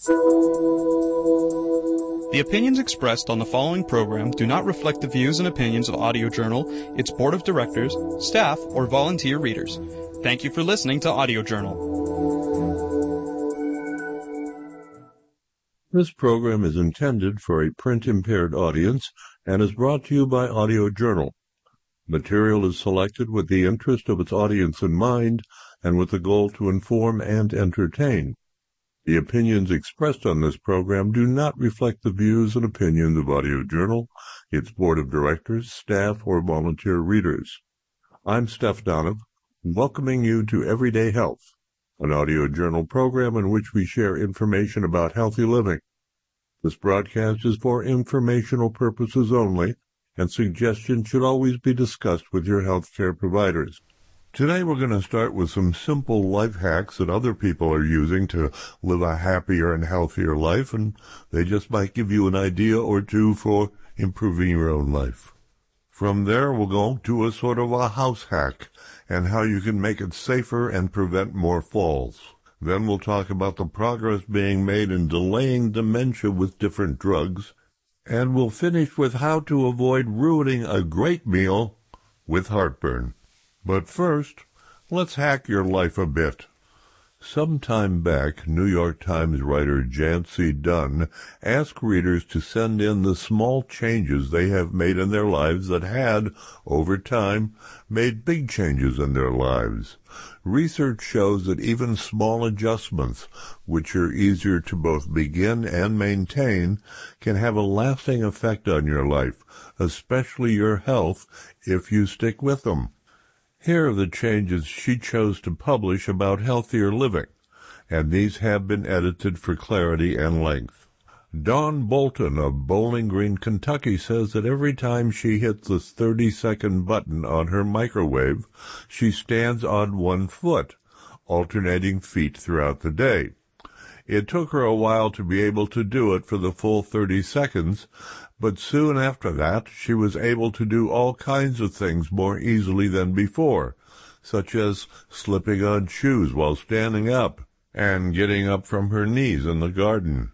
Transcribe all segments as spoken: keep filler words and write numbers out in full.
The opinions expressed on the following program do not reflect the views and opinions of Audio Journal, its board of directors, staff, or volunteer readers. Thank you for listening to Audio Journal. This program is intended for a print-impaired audience and is brought to you by Audio Journal. Material is selected with the interest of its audience in mind and with the goal to inform and entertain. The opinions expressed on this program do not reflect the views and opinions of Audio Journal, its board of directors, staff, or volunteer readers. I'm Steph Donovan, welcoming you to Everyday Health, an Audio Journal program in which we share information about healthy living. This broadcast is for informational purposes only, and suggestions should always be discussed with your healthcare providers. Today we're going to start with some simple life hacks that other people are using to live a happier and healthier life, and they just might give you an idea or two for improving your own life. From there we'll go to a sort of a house hack and how you can make it safer and prevent more falls. Then we'll talk about the progress being made in delaying dementia with different drugs, and we'll finish with how to avoid ruining a great meal with heartburn. But first, let's hack your life a bit. Some time back, New York Times writer Jancy Dunn asked readers to send in the small changes they have made in their lives that had, over time, made big changes in their lives. Research shows that even small adjustments, which are easier to both begin and maintain, can have a lasting effect on your life, especially your health, if you stick with them. Here are the changes she chose to publish about healthier living, and these have been edited for clarity and length. Dawn Bolton of Bowling Green, Kentucky says that every time she hits the thirty-second button on her microwave, she stands on one foot, alternating feet throughout the day. It took her a while to be able to do it for the full thirty seconds, but soon after that she was able to do all kinds of things more easily than before, such as slipping on shoes while standing up and getting up from her knees in the garden.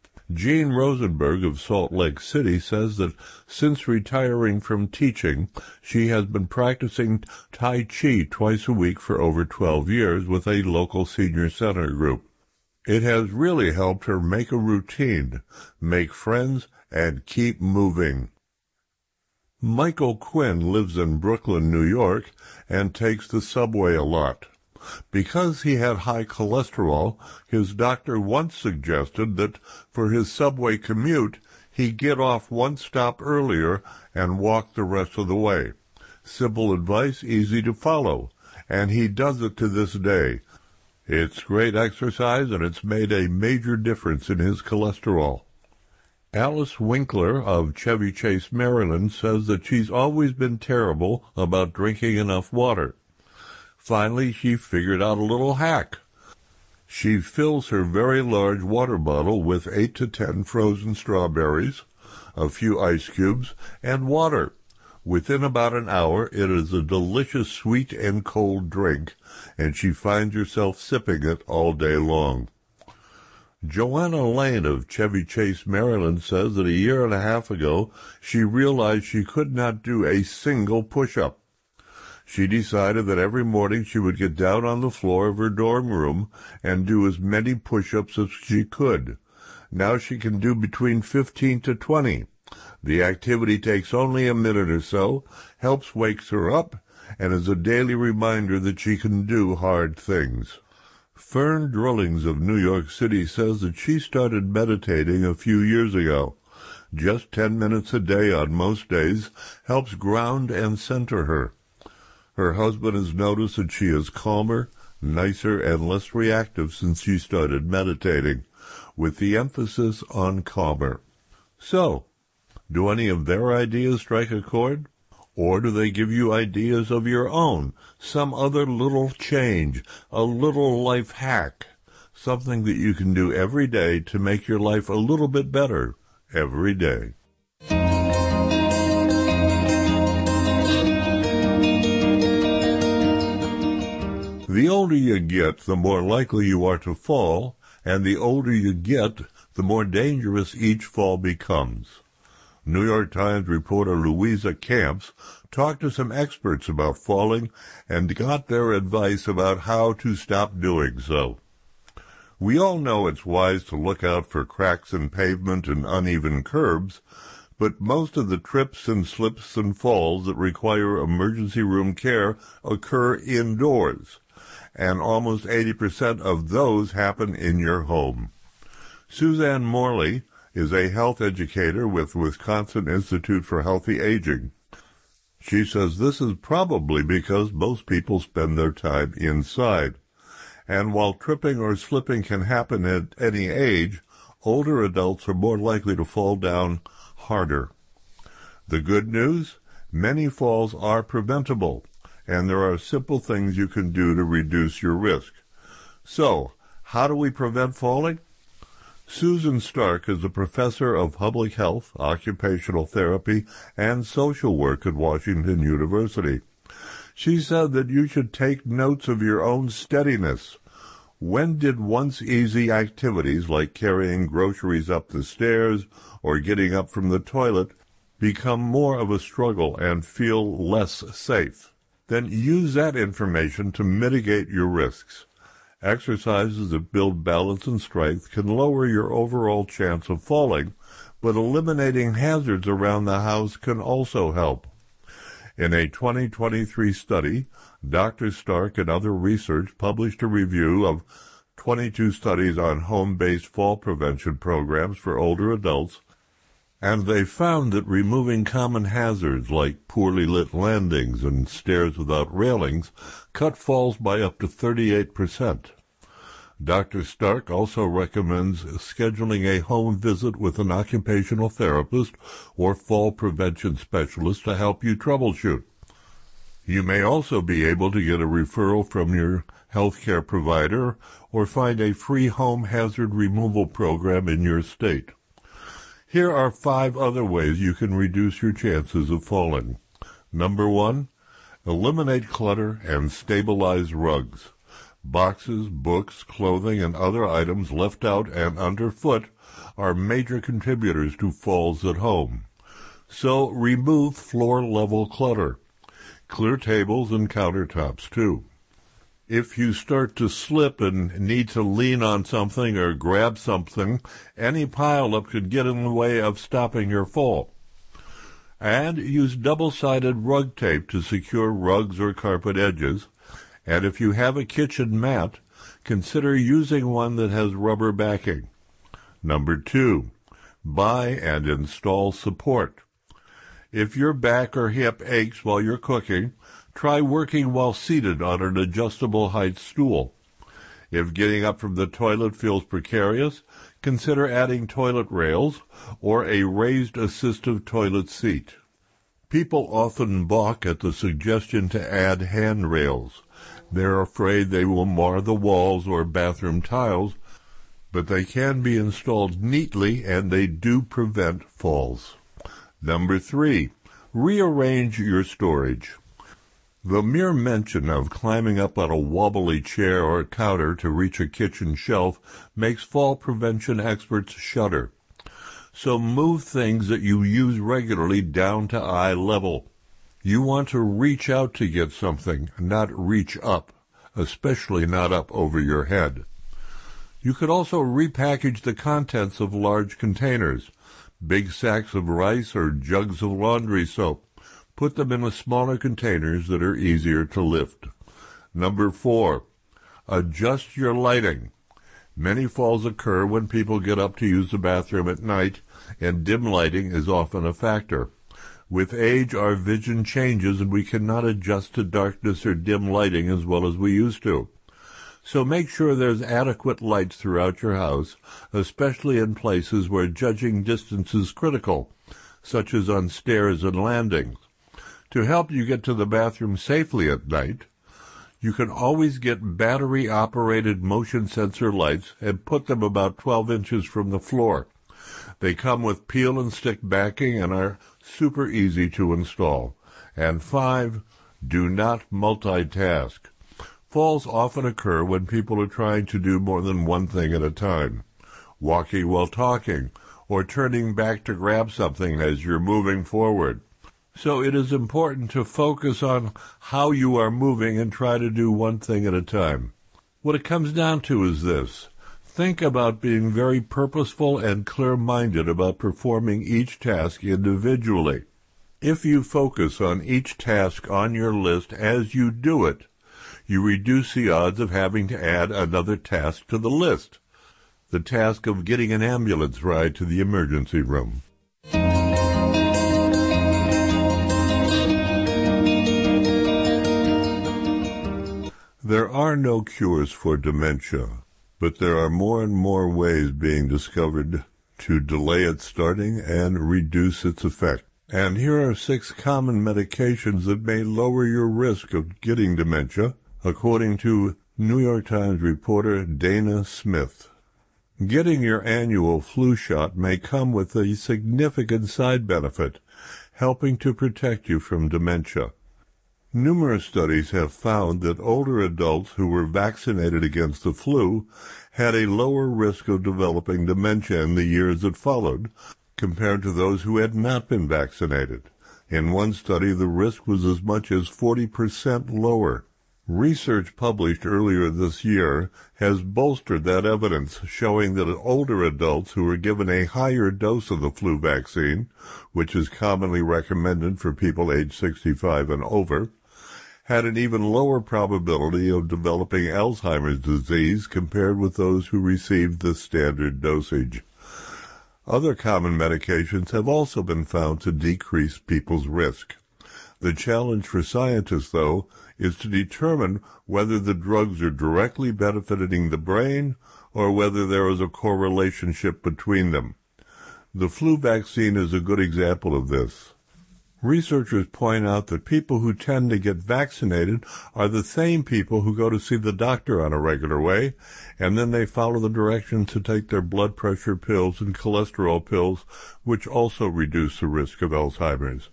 Jean Rosenberg of Salt Lake City says that since retiring from teaching, she has been practicing Tai Chi twice a week for over twelve years with a local senior center group. It has really helped her make a routine, make friends, and keep moving. Michael Quinn lives in Brooklyn, New York, and takes the subway a lot. Because he had high cholesterol, his doctor once suggested that for his subway commute, he get off one stop earlier and walk the rest of the way. Simple advice, easy to follow, and he does it to this day. It's great exercise, and it's made a major difference in his cholesterol. Alice Winkler of Chevy Chase, Maryland, says that she's always been terrible about drinking enough water. Finally, she figured out a little hack. She fills her very large water bottle with eight to ten frozen strawberries, a few ice cubes, and water. Within about an hour, it is a delicious sweet and cold drink, and she finds herself sipping it all day long. Joanna Lane of Chevy Chase, Maryland, says that a year and a half ago she realized she could not do a single push-up. She decided that every morning she would get down on the floor of her dorm room and do as many push-ups as she could. Now she can do between fifteen to twenty. The activity takes only a minute or so, helps wakes her up, and is a daily reminder that she can do hard things. Fern Drillings of New York City says that she started meditating a few years ago. Just ten minutes a day on most days helps ground and center her. Her husband has noticed that she is calmer, nicer, and less reactive since she started meditating, with the emphasis on calmer. So, do any of their ideas strike a chord? Or do they give you ideas of your own, some other little change, a little life hack, something that you can do every day to make your life a little bit better every day? The older you get, the more likely you are to fall, and the older you get, the more dangerous each fall becomes. New York Times reporter Louisa Camps talked to some experts about falling and got their advice about how to stop doing so. We all know it's wise to look out for cracks in pavement and uneven curbs, but most of the trips and slips and falls that require emergency room care occur indoors, and almost eighty percent of those happen in your home. Suzanne Morley is a health educator with Wisconsin Institute for Healthy Aging. She says this is probably because most people spend their time inside. And while tripping or slipping can happen at any age, older adults are more likely to fall down harder. The good news? Many falls are preventable, and there are simple things you can do to reduce your risk. So, how do we prevent falling? Susan Stark is a professor of public health, occupational therapy, and social work at Washington University. She said that you should take notes of your own steadiness. When did once easy activities like carrying groceries up the stairs or getting up from the toilet become more of a struggle and feel less safe? Then use that information to mitigate your risks. Exercises that build balance and strength can lower your overall chance of falling, but eliminating hazards around the house can also help. In a twenty twenty-three study, Doctor Stark and other research published a review of twenty-two studies on home-based fall prevention programs for older adults, and they found that removing common hazards like poorly lit landings and stairs without railings cut falls by up to thirty-eight percent. Doctor Stark also recommends scheduling a home visit with an occupational therapist or fall prevention specialist to help you troubleshoot. You may also be able to get a referral from your healthcare provider or find a free home hazard removal program in your state. Here are five other ways you can reduce your chances of falling. Number one, eliminate clutter and stabilize rugs. Boxes, books, clothing, and other items left out and underfoot are major contributors to falls at home. So remove floor-level clutter. Clear tables and countertops, too. If you start to slip and need to lean on something or grab something, any pile-up could get in the way of stopping your fall. And use double-sided rug tape to secure rugs or carpet edges. And if you have a kitchen mat, consider using one that has rubber backing. Number two, buy and install support. If your back or hip aches while you're cooking, try working while seated on an adjustable height stool. If getting up from the toilet feels precarious, consider adding toilet rails or a raised assistive toilet seat. People often balk at the suggestion to add handrails. They're afraid they will mar the walls or bathroom tiles, but they can be installed neatly and they do prevent falls. Number three, rearrange your storage. The mere mention of climbing up on a wobbly chair or counter to reach a kitchen shelf makes fall prevention experts shudder. So move things that you use regularly down to eye level. You want to reach out to get something, not reach up, especially not up over your head. You could also repackage the contents of large containers, big sacks of rice or jugs of laundry soap. Put them in smaller containers that are easier to lift. Number four, adjust your lighting. Many falls occur when people get up to use the bathroom at night, and dim lighting is often a factor. With age, our vision changes, and we cannot adjust to darkness or dim lighting as well as we used to. So make sure there's adequate lights throughout your house, especially in places where judging distance is critical, such as on stairs and landings. To help you get to the bathroom safely at night, you can always get battery-operated motion sensor lights and put them about twelve inches from the floor. They come with peel and stick backing and are super easy to install. And five, do not multitask. Falls often occur when people are trying to do more than one thing at a time, walking while talking, or turning back to grab something as you're moving forward. So it is important to focus on how you are moving and try to do one thing at a time. What it comes down to is this. Think about being very purposeful and clear-minded about performing each task individually. If you focus on each task on your list as you do it, you reduce the odds of having to add another task to the list, the task of getting an ambulance ride to the emergency room. There are no cures for dementia, but there are more and more ways being discovered to delay its starting and reduce its effect. And here are six common medications that may lower your risk of getting dementia, according to New York Times reporter Dana Smith. Getting your annual flu shot may come with a significant side benefit, helping to protect you from dementia. Numerous studies have found that older adults who were vaccinated against the flu had a lower risk of developing dementia in the years that followed, compared to those who had not been vaccinated. In one study, the risk was as much as forty percent lower. Research published earlier this year has bolstered that evidence, showing that older adults who were given a higher dose of the flu vaccine, which is commonly recommended for people age sixty-five and over, had an even lower probability of developing Alzheimer's disease compared with those who received the standard dosage. Other common medications have also been found to decrease people's risk. The challenge for scientists, though, is to determine whether the drugs are directly benefiting the brain or whether there is a correlation between them. The flu vaccine is a good example of this. Researchers point out that people who tend to get vaccinated are the same people who go to see the doctor on a regular way, and then they follow the directions to take their blood pressure pills and cholesterol pills, which also reduce the risk of Alzheimer's.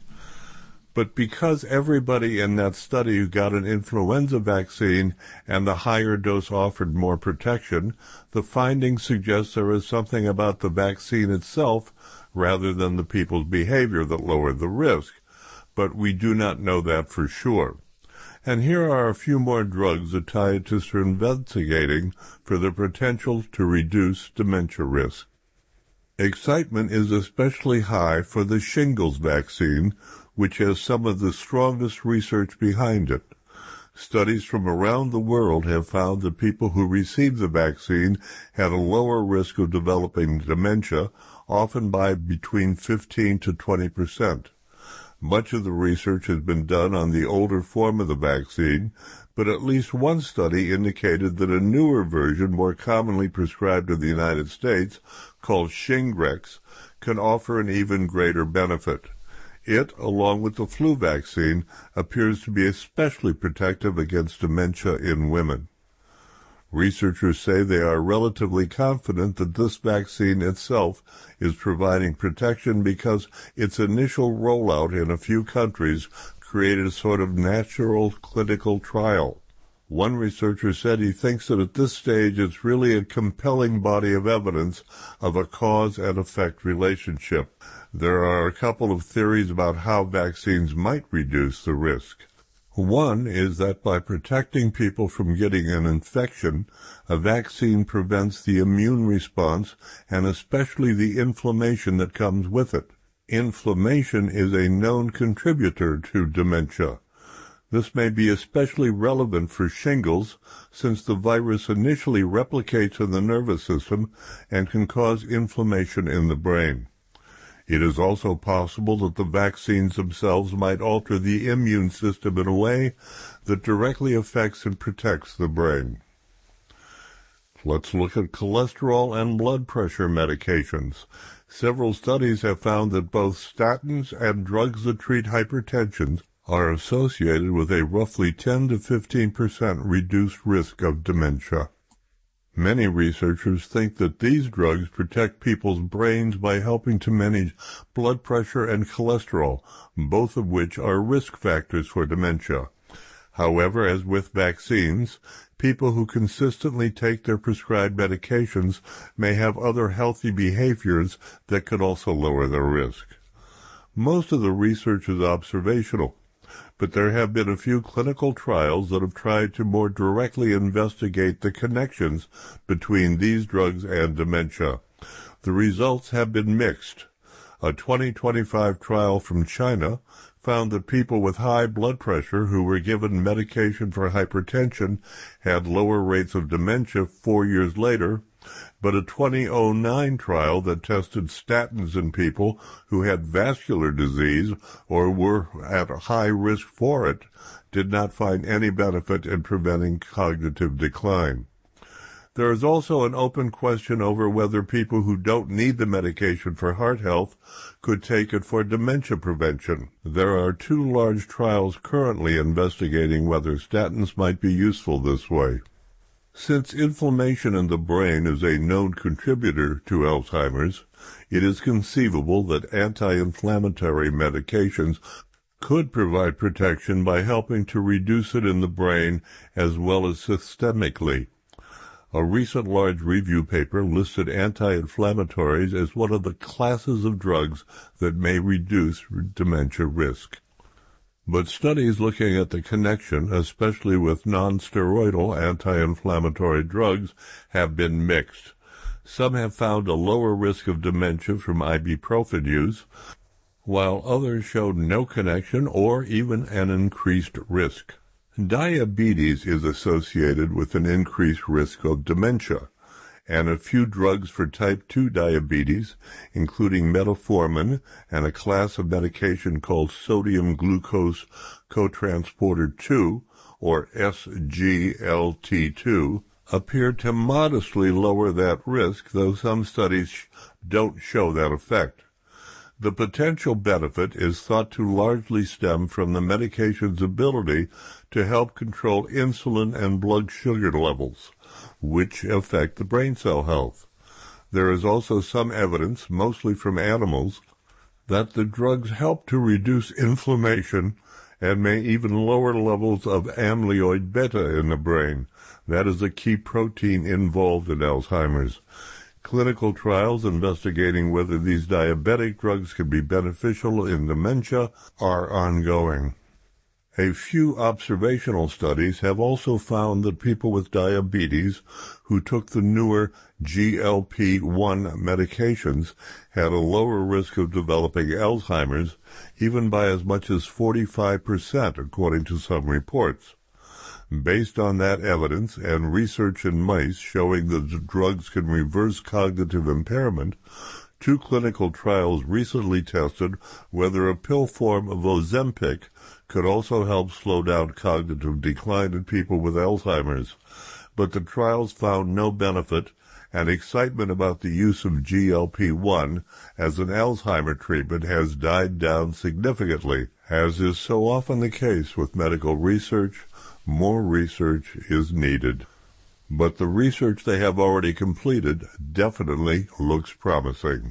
But because everybody in that study who got an influenza vaccine and the higher dose offered more protection, the findings suggest there is something about the vaccine itself rather than the people's behavior that lowered the risk. But we do not know that for sure. And here are a few more drugs that scientists are investigating for the potential to reduce dementia risk. Excitement is especially high for the shingles vaccine, which has some of the strongest research behind it. Studies from around the world have found that people who received the vaccine had a lower risk of developing dementia, often by between fifteen to twenty percent. Much of the research has been done on the older form of the vaccine, but at least one study indicated that a newer version, more commonly prescribed in the United States, called Shingrix, can offer an even greater benefit. It, along with the flu vaccine, appears to be especially protective against dementia in women. Researchers say they are relatively confident that this vaccine itself is providing protection because its initial rollout in a few countries created a sort of natural clinical trial. One researcher said he thinks that at this stage it's really a compelling body of evidence of a cause and effect relationship. There are a couple of theories about how vaccines might reduce the risk. One is that by protecting people from getting an infection, a vaccine prevents the immune response and especially the inflammation that comes with it. Inflammation is a known contributor to dementia. This may be especially relevant for shingles, since the virus initially replicates in the nervous system and can cause inflammation in the brain. It is also possible that the vaccines themselves might alter the immune system in a way that directly affects and protects the brain. Let's look at cholesterol and blood pressure medications. Several studies have found that both statins and drugs that treat hypertension are associated with a roughly ten to fifteen percent reduced risk of dementia. Many researchers think that these drugs protect people's brains by helping to manage blood pressure and cholesterol, both of which are risk factors for dementia. However, as with vaccines, people who consistently take their prescribed medications may have other healthy behaviors that could also lower their risk. Most of the research is observational, but there have been a few clinical trials that have tried to more directly investigate the connections between these drugs and dementia. The results have been mixed. A twenty twenty-five trial from China found that people with high blood pressure who were given medication for hypertension had lower rates of dementia four years later, but a twenty oh nine trial that tested statins in people who had vascular disease or were at high risk for it did not find any benefit in preventing cognitive decline. There is also an open question over whether people who don't need the medication for heart health could take it for dementia prevention. There are two large trials currently investigating whether statins might be useful this way. Since inflammation in the brain is a known contributor to Alzheimer's, it is conceivable that anti-inflammatory medications could provide protection by helping to reduce it in the brain as well as systemically. A recent large review paper listed anti-inflammatories as one of the classes of drugs that may reduce dementia risk. But studies looking at the connection, especially with non-steroidal anti-inflammatory drugs, have been mixed. Some have found a lower risk of dementia from ibuprofen use, while others showed no connection or even an increased risk. Diabetes is associated with an increased risk of dementia, and a few drugs for type two diabetes, including metformin and a class of medication called sodium glucose cotransporter two, or S G L T two, appear to modestly lower that risk, though some studies don't show that effect. The potential benefit is thought to largely stem from the medication's ability to help control insulin and blood sugar levels, which affect the brain cell health. There is also some evidence, mostly from animals, that the drugs help to reduce inflammation and may even lower levels of amyloid beta in the brain. That is a key protein involved in Alzheimer's. Clinical trials investigating whether these diabetic drugs can be beneficial in dementia are ongoing. A few observational studies have also found that people with diabetes who took the newer G L P one medications had a lower risk of developing Alzheimer's, even by as much as forty-five percent, according to some reports. Based on that evidence and research in mice showing that the drugs can reverse cognitive impairment, two clinical trials recently tested whether a pill form of Ozempic could also help slow down cognitive decline in people with Alzheimer's. But the trials found no benefit, and excitement about the use of G L P one as an Alzheimer treatment has died down significantly. As is so often the case with medical research, more research is needed. But the research they have already completed definitely looks promising.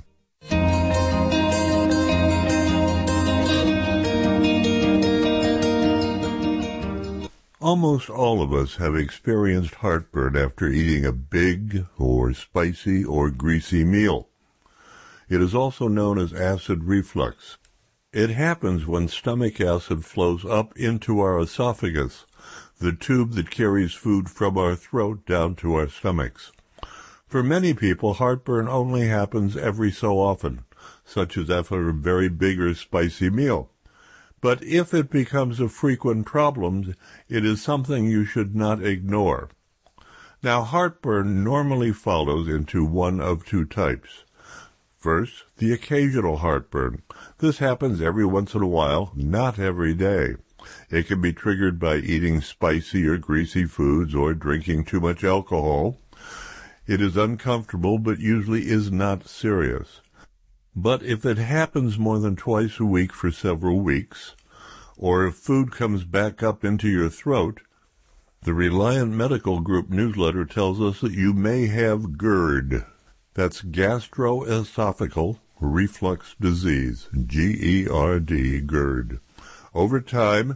Almost all of us have experienced heartburn after eating a big or spicy or greasy meal. It is also known as acid reflux. It happens when stomach acid flows up into our esophagus, the tube that carries food from our throat down to our stomachs. For many people, heartburn only happens every so often, such as after a very big or spicy meal. But if it becomes a frequent problem, it is something you should not ignore. Now, heartburn normally follows into one of two types. First, the occasional heartburn. This happens every once in a while, not every day. It can be triggered by eating spicy or greasy foods or drinking too much alcohol. It is uncomfortable, but usually is not serious. But if it happens more than twice a week for several weeks, or if food comes back up into your throat, the Reliant Medical Group newsletter tells us that you may have GERD. That's gastroesophageal reflux disease, G E R D, GERD. Over time,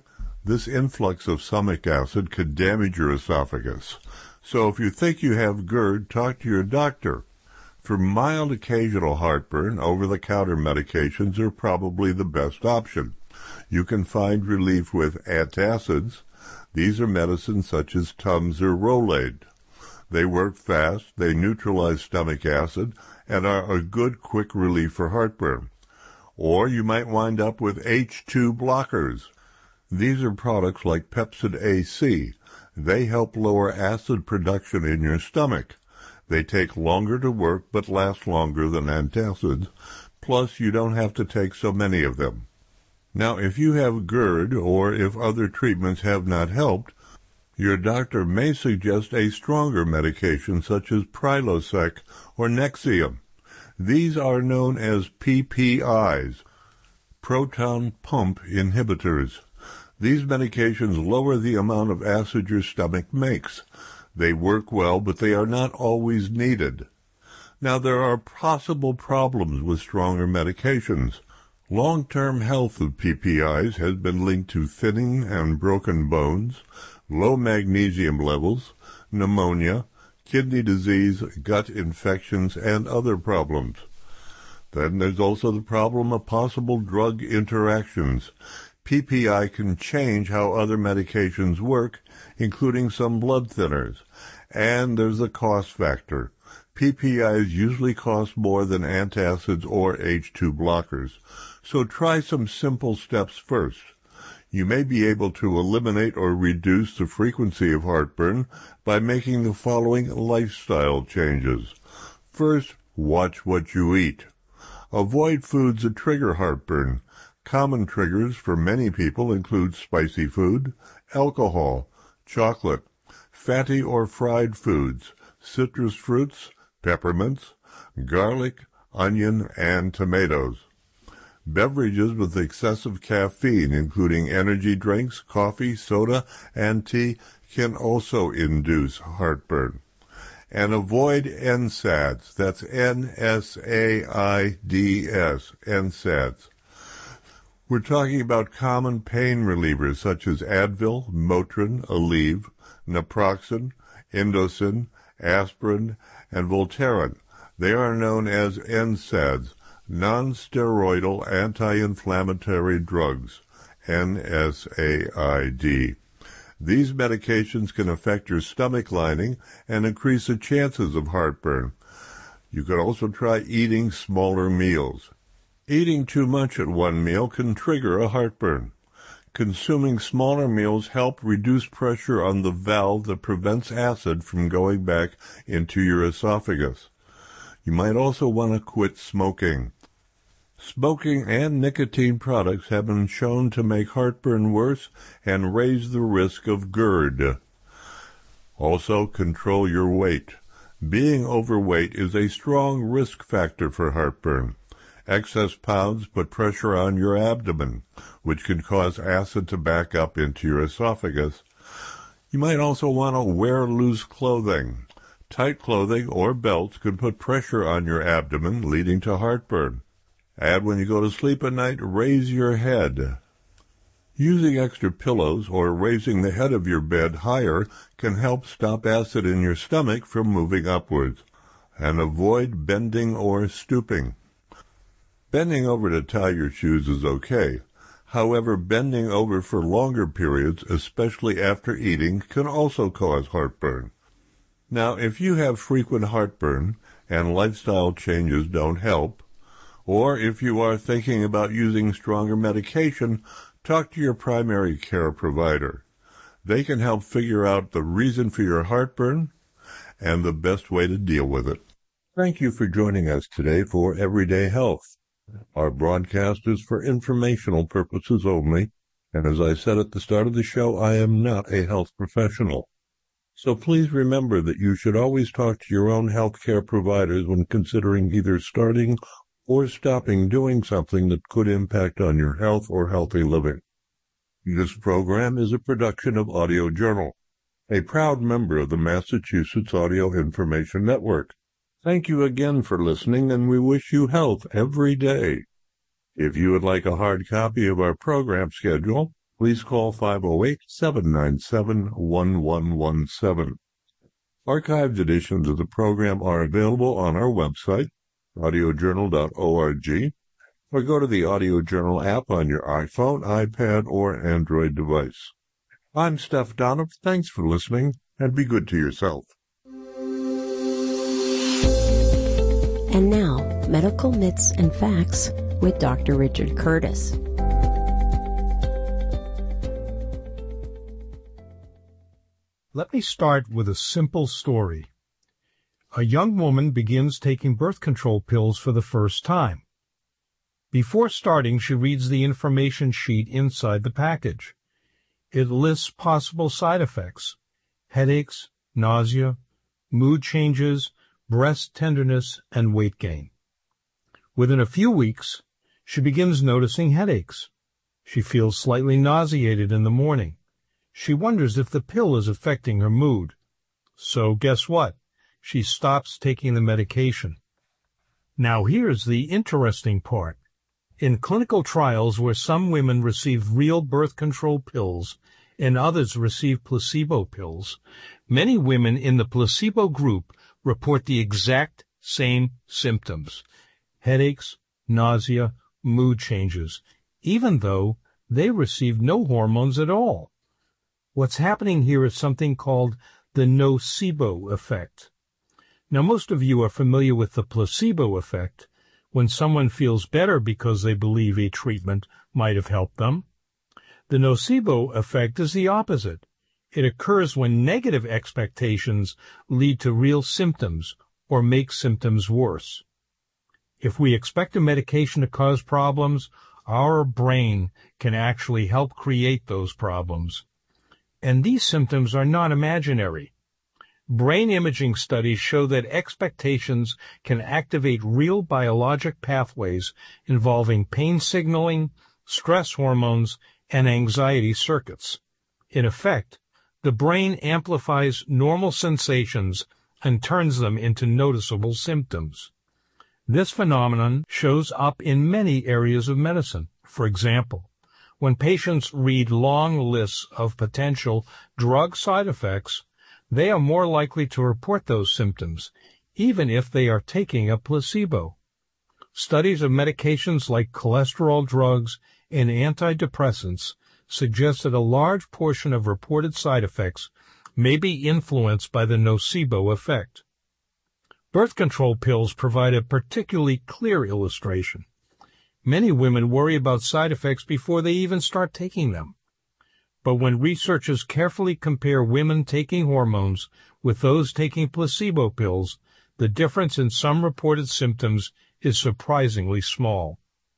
This influx of stomach acid could damage your esophagus. So if you think you have GERD, talk to your doctor. For mild occasional heartburn, over-the-counter medications are probably the best option. You can find relief with antacids. These are medicines such as Tums or Rolaids. They work fast, they neutralize stomach acid, and are a good quick relief for heartburn. Or you might wind up with H two blockers. These are products like Pepcid A C. They help lower acid production in your stomach. They take longer to work but last longer than antacids, plus you don't have to take so many of them. Now, if you have GERD or if other treatments have not helped, your doctor may suggest a stronger medication such as Prilosec or Nexium. These are known as P P Is, proton pump inhibitors. These medications lower the amount of acid your stomach makes. They work well, but they are not always needed. Now, there are possible problems with stronger medications. Long-term health of P P Is has been linked to thinning and broken bones, low magnesium levels, pneumonia, kidney disease, gut infections, and other problems. Then there's also the problem of possible drug interactions. P P I can change how other medications work, including some blood thinners. And there's the cost factor. P P Is usually cost more than antacids or H two blockers. So try some simple steps first. You may be able to eliminate or reduce the frequency of heartburn by making the following lifestyle changes. First, watch what you eat. Avoid foods that trigger heartburn. Common triggers for many people include spicy food, alcohol, chocolate, fatty or fried foods, citrus fruits, peppermints, garlic, onion, and tomatoes. Beverages with excessive caffeine, including energy drinks, coffee, soda, and tea, can also induce heartburn. And avoid N SAIDs. That's N S A I D S, N SAIDs. We're talking about common pain relievers such as Advil, Motrin, Aleve, Naproxen, Indocin, aspirin, and Voltaren. They are known as N SAIDs, non-steroidal anti-inflammatory drugs, N S A I D. These medications can affect your stomach lining and increase the chances of heartburn. You could also try eating smaller meals. Eating too much at one meal can trigger a heartburn. Consuming smaller meals help reduce pressure on the valve that prevents acid from going back into your esophagus. You might also want to quit smoking. Smoking and nicotine products have been shown to make heartburn worse and raise the risk of GERD. Also, control your weight. Being overweight is a strong risk factor for heartburn. Excess pounds put pressure on your abdomen, which can cause acid to back up into your esophagus. You might also want to wear loose clothing. Tight clothing or belts can put pressure on your abdomen, leading to heartburn. And when you go to sleep at night, raise your head. Using extra pillows or raising the head of your bed higher can help stop acid in your stomach from moving upwards. And avoid bending or stooping. Bending over to tie your shoes is okay. However, bending over for longer periods, especially after eating, can also cause heartburn. Now, if you have frequent heartburn and lifestyle changes don't help, or if you are thinking about using stronger medication, talk to your primary care provider. They can help figure out the reason for your heartburn and the best way to deal with it. Thank you for joining us today for Everyday Health. Our broadcast is for informational purposes only, and as I said at the start of the show, I am not a health professional. So please remember that you should always talk to your own health care providers when considering either starting or stopping doing something that could impact on your health or healthy living. This program is a production of Audio Journal, a proud member of the Massachusetts Audio Information Network. Thank you again for listening, and we wish you health every day. If you would like a hard copy of our program schedule, please call five oh eight, seven nine seven, one one one seven. Archived editions of the program are available on our website, audio journal dot org, or go to the Audio Journal app on your iPhone, iPad, or Android device. I'm Steph Donoff. Thanks for listening, and be good to yourself. And now, Medical Myths and Facts with Doctor Richard Curtis. Let me start with a simple story. A young woman begins taking birth control pills for the first time. Before starting, she reads the information sheet inside the package. It lists possible side effects: headaches, nausea, mood changes, breast tenderness, and weight gain. Within a few weeks, she begins noticing headaches. She feels slightly nauseated in the morning. She wonders if the pill is affecting her mood. So guess what? She stops taking the medication. Now here's the interesting part. In clinical trials where some women received real birth control pills and others received placebo pills, many women in the placebo group report the exact same symptoms: headaches, nausea, mood changes, even though they received no hormones at all. What's happening here is something called the nocebo effect. Now, most of you are familiar with the placebo effect, when someone feels better because they believe a treatment might have helped them. The nocebo effect is the opposite. It occurs when negative expectations lead to real symptoms or make symptoms worse. If we expect a medication to cause problems, our brain can actually help create those problems. And these symptoms are not imaginary. Brain imaging studies show that expectations can activate real biologic pathways involving pain signaling, stress hormones, and anxiety circuits. In effect, the brain amplifies normal sensations and turns them into noticeable symptoms. This phenomenon shows up in many areas of medicine. For example, when patients read long lists of potential drug side effects, they are more likely to report those symptoms, even if they are taking a placebo. Studies of medications like cholesterol drugs and antidepressants suggest that a large portion of reported side effects may be influenced by the nocebo effect. Birth control pills provide a particularly clear illustration. Many women worry about side effects before they even start taking them. But when researchers carefully compare women taking hormones with those taking placebo pills, the difference in some reported symptoms is surprisingly small.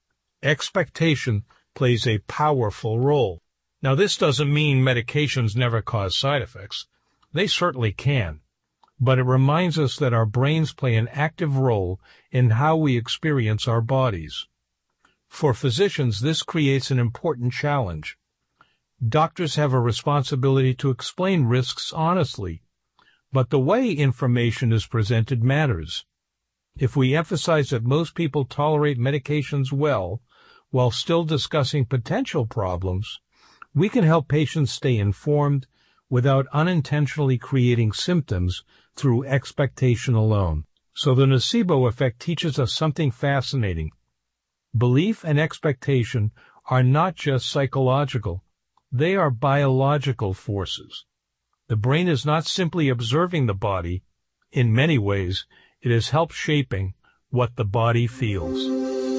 Expectation plays a powerful role. Now, this doesn't mean medications never cause side effects. They certainly can. But it reminds us that our brains play an active role in how we experience our bodies. For physicians, this creates an important challenge. Doctors have a responsibility to explain risks honestly, but the way information is presented matters. If we emphasize that most people tolerate medications well, while still discussing potential problems, we can help patients stay informed without unintentionally creating symptoms through expectation alone. So the nocebo effect teaches us something fascinating. Belief and expectation are not just psychological. They are biological forces. The brain is not simply observing the body. In many ways, it has helped shaping what the body feels.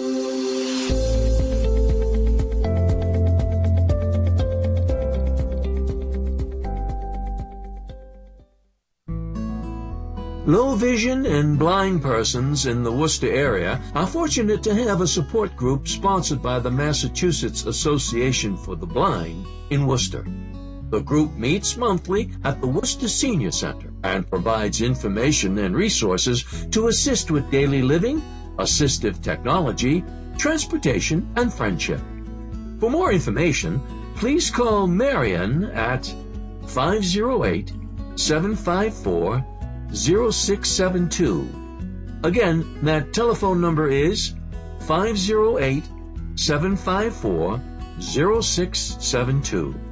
Low vision and blind persons in the Worcester area are fortunate to have a support group sponsored by the Massachusetts Association for the Blind in Worcester. The group meets monthly at the Worcester Senior Center and provides information and resources to assist with daily living, assistive technology, transportation, and friendship. For more information, please call Marion at five oh eight, seven five four, zero six seven two. Again, that telephone number is five oh eight, seven five four, zero six seven two.